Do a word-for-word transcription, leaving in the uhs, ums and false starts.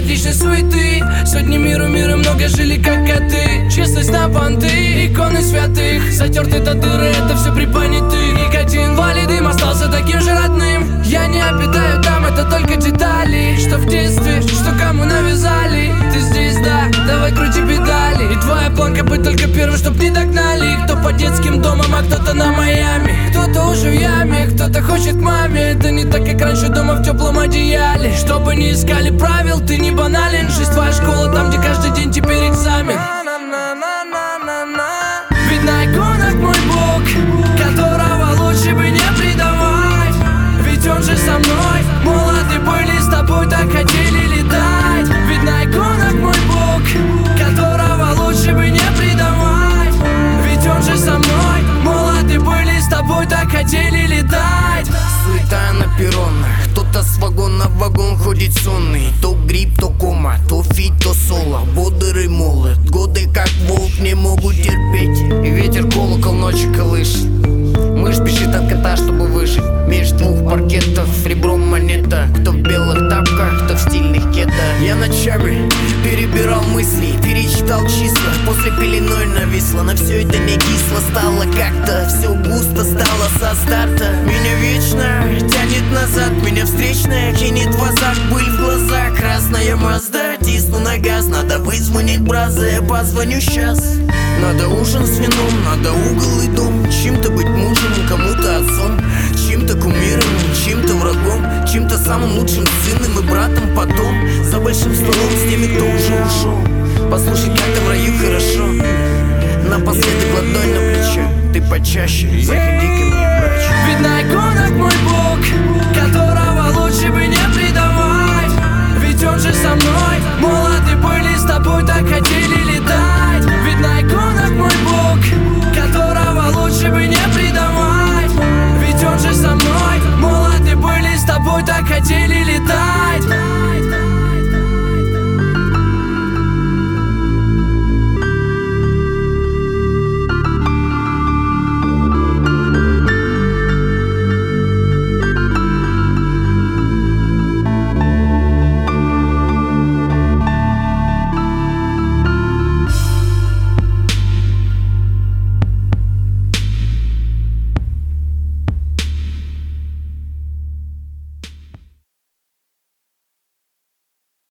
хаотичной суеты. Сотни миру, мира много жили как коты. Честность на понты, иконы святых. Затерты татуры, это все припонятых. Никотин, вали, дым остался таким же родным. Я не обитаю там, это только детали. Что в детстве, что кому навязали. Ты здесь, да, давай крути педали. И твоя планка быть только первым, чтоб не догнали. Кто по детским домам, а кто-то на Майами. Кто-то уже в яме, кто-то хочет к маме. Это не так, как раньше дома в теплом одеяле. Чтобы не искали правил, ты не банален. Жизнь твоя школа, там где каждый день теперь экзамен. Ведь на иконах мой Бог, которого лучше бы не предавать. Ведь он же со мной, молоды были с тобой, так хотели летать. Ведь на иконах мой Бог, которого лучше бы не предавать. Ведь он же со мной, молоды были с тобой, так хотели летать. Суета на перронах, кто-то с вагона в вагон ходит сонный. То грипп, то кома, то фит, то соло. Бодрый молод, годы как волк не могут терпеть. И ветер колокол ночи колышет. Мышь бежит от кота, чтобы выжить. Меж двух паркетов ребром монета. Кто в белых тапках, кто в стильных кедах. Я ночами перебирал мысли, перечитал числа. После пеленой нависло, на все это не кисло стало как-то. Все густо стало со старта. Меня вечно тянет назад, меня встречная кинет в азарт. Быль в глазах, красная Мазда. Тисну на газ, надо вызвонить браза. Я позвоню сейчас. Надо ужин с вином, надо угол и дом. Чем-то быть мужем, кому-то отцом, чем-то кумиром, чем-то врагом, чем-то самым лучшим сыном и братом потом. За большим столом с теми, кто уже ушел. Послушай, как там в раю хорошо. Напоследок ладонь на плечо. Ты почаще заходи ко мне, врач. Ведь на иконах мой Бог, которого лучше бы не